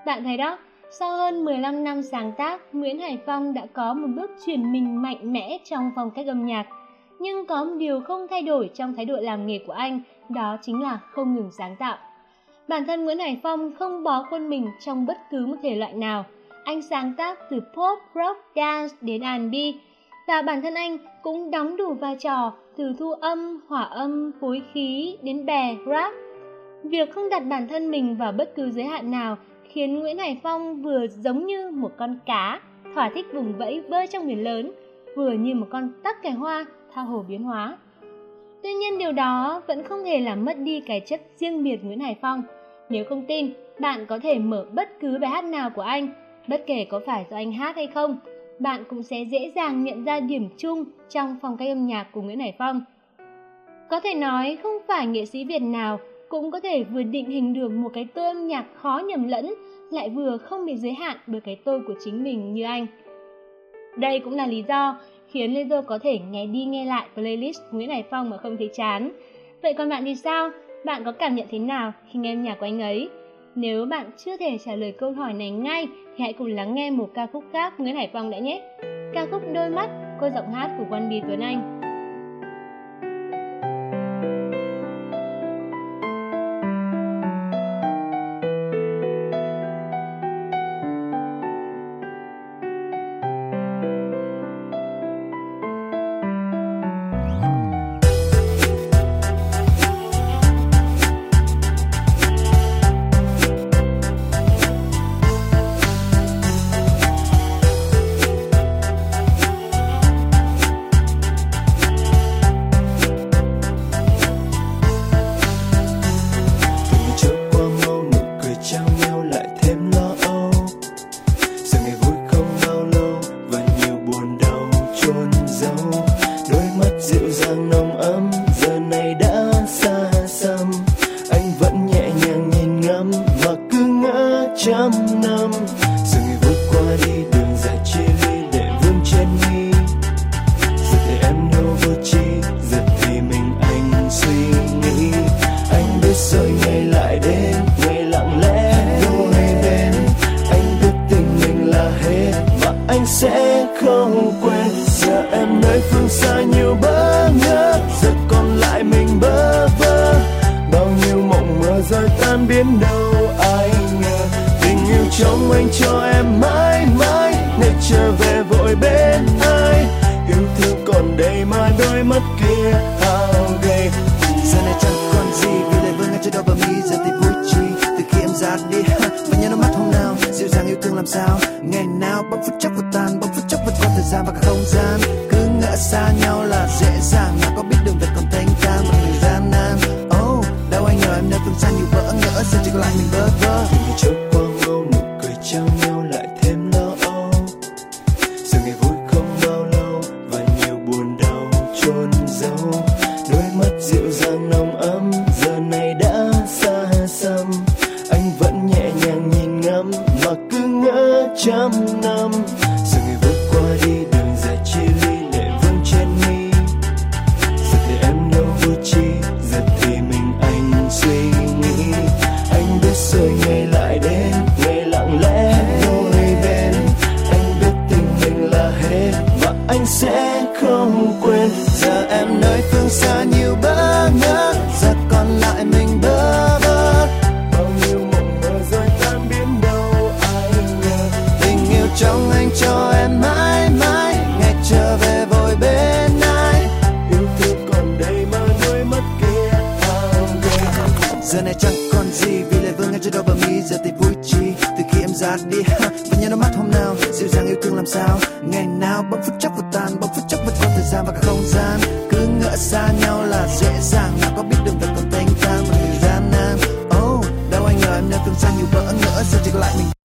Bạn thấy đó, sau hơn 15 năm sáng tác, Nguyễn Hải Phong đã có một bước chuyển mình mạnh mẽ trong phong cách âm nhạc. Nhưng có một điều không thay đổi trong thái độ làm nghề của anh, đó chính là không ngừng sáng tạo. Bản thân Nguyễn Hải Phong không bó khuôn mình trong bất cứ một thể loại nào. Anh sáng tác từ pop, rock, dance đến R&B. Và bản thân anh cũng đóng đủ vai trò từ thu âm, hòa âm, phối khí đến bè, rap. Việc không đặt bản thân mình vào bất cứ giới hạn nào khiến Nguyễn Hải Phong vừa giống như một con cá thỏa thích vùng vẫy bơi trong biển lớn, vừa như một con tắc kè hoa tha hồ biến hóa. Tuy nhiên điều đó vẫn không hề làm mất đi cái chất riêng biệt Nguyễn Hải Phong. Nếu không tin, bạn có thể mở bất cứ bài hát nào của anh, bất kể có phải do anh hát hay không, bạn cũng sẽ dễ dàng nhận ra điểm chung trong phong cách âm nhạc của Nguyễn Hải Phong. Có thể nói không phải nghệ sĩ Việt nào cũng có thể vừa định hình được một cái tôi âm nhạc khó nhầm lẫn, lại vừa không bị giới hạn bởi cái tôi của chính mình như anh. Đây cũng là lý do khiến Lê Dô có thể nghe đi nghe lại playlist Nguyễn Hải Phong mà không thấy chán. Vậy còn bạn thì sao? Bạn có cảm nhận thế nào khi nghe âm nhạc của anh ấy? Nếu bạn chưa thể trả lời câu hỏi này ngay thì hãy cùng lắng nghe một ca khúc khác Nguyễn Hải Phong đã nhé. Ca khúc Đôi Mắt qua giọng hát của One B Tuấn Anh. Trăm năm rồi ngày vượt qua đi đường dài chia ly để vương trên mi. Giờ thì em đâu vô chi, giờ thì mình anh suy nghĩ. Anh biết rồi ngày lại đến, ngày lặng lẽ đâu hay bên. Anh biết tình mình là hết và anh sẽ không quên. Giờ em nơi phương xa nhiều bỡ ngỡ, giờ còn lại mình bơ vơ. Bao nhiêu mộng mơ rồi tan biến đâu ai ngờ. Yêu trong anh cho em mãi mãi, ngày trở về vội bên ai. Yêu thương còn đây mà đôi mắt kia hao gầy. Giờ này chẳng còn gì vì lời vương ngay trên đầu bờ mi. Giờ thì vui chi từ khi em ra đi và nhớ đôi mắt hôm nào dịu dàng yêu thương làm sao. Ngày nào bỗng phút chốc vượt tan, bỗng phút chốc vượt qua thời gian và cả không gian. Cứ ngỡ xa nhau là dễ dàng, nào có biết đường về còn thanh thang và người gian nan. Oh, đâu anh ngờ em nơi phương xa nhiều bỡ ngỡ, giờ chỉ còn lại mình bơ vơ. Trao nhau lại thêm lo âu, giờ ngày vui không bao lâu và nhiều buồn đau chôn giấu. Đôi mắt dịu dàng nồng ấm giờ này đã xa xăm. Anh vẫn nhẹ nhàng nhìn ngắm mà cứ ngỡ trăm năm. Giờ ngày vượt qua đi đường dài chia ly lệ vương trên mi. Giờ thì em đâu vô chi, giờ thì mình anh suy nghĩ. Anh biết rồi ngày lại đến, ngày lặng lẽ đôi bên. Anh biết tình mình là hết và anh sẽ không quên. Giờ em nơi phương xa nhiều bỡ ngỡ, giờ còn lại mình bơ vơ. Bao nhiêu mộng mơ rồi tan biến đâu ai ngờ. Tình yêu trong anh cho em mãi mãi, ngày trở về vội bên ai. Yêu thương còn đây mà đôi mắt kia hao gầy. Giờ này chẳng còn gì vì lời vương ngay trên đầu bờ mi. Giờ thì vui chi từ khi em ra đi và nhớ đôi mắt hôm nào dịu dàng yêu thương làm sao. Ngày nào bỗng phút chốc vượt tan, bỗng phút chốc vượt qua thời gian và cả không gian. Cứ ngỡ xa nhau là dễ dàng, nào có biết đường về còn thanh thang và người gian nan. Oh, đâu anh ngờ em nơi phương xa nhiều bỡ ngỡ, giờ chỉ còn lại mình